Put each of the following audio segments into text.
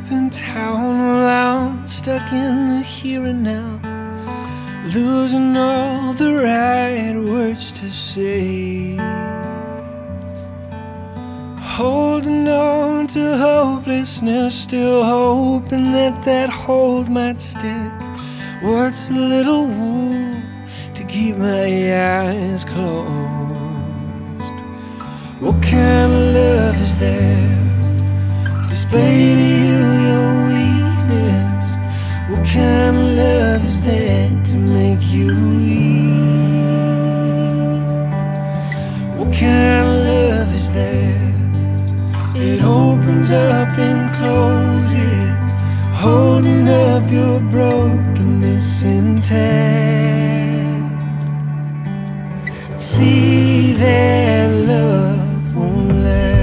in town while I'm stuck in the here and now, losing all the right words to say, holding on to hopelessness, still hoping that that hold might stick. What's a little wool to keep my eyes closed? What kind of love is there? Display to you your weakness. What kind of love is there to make you weak? What kind of love is there? It opens up and closes, holding up your brokenness intact. See that love won't last.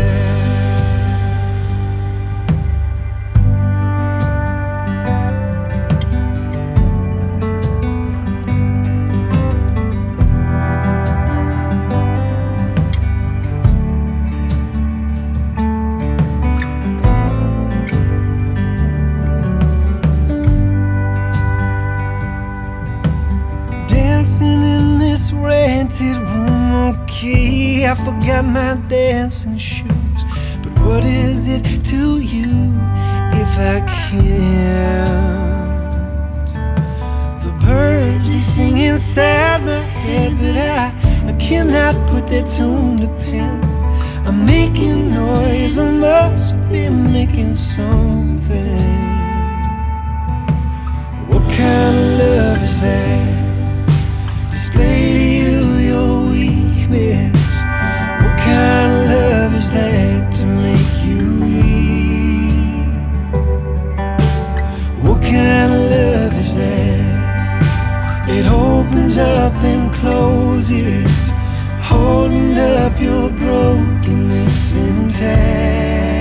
Dancing in this rented room, okay, I forgot my dancing shoes. But what is it to you if I can't? The birds, they sing inside my head, but I cannot put that tune to pen. I'm making noise, I must be making something. What kind of love is that? Display to you your weakness. What kind of love is that to make you weak? What kind of love is that? It opens up and closes, holding up your brokenness intact.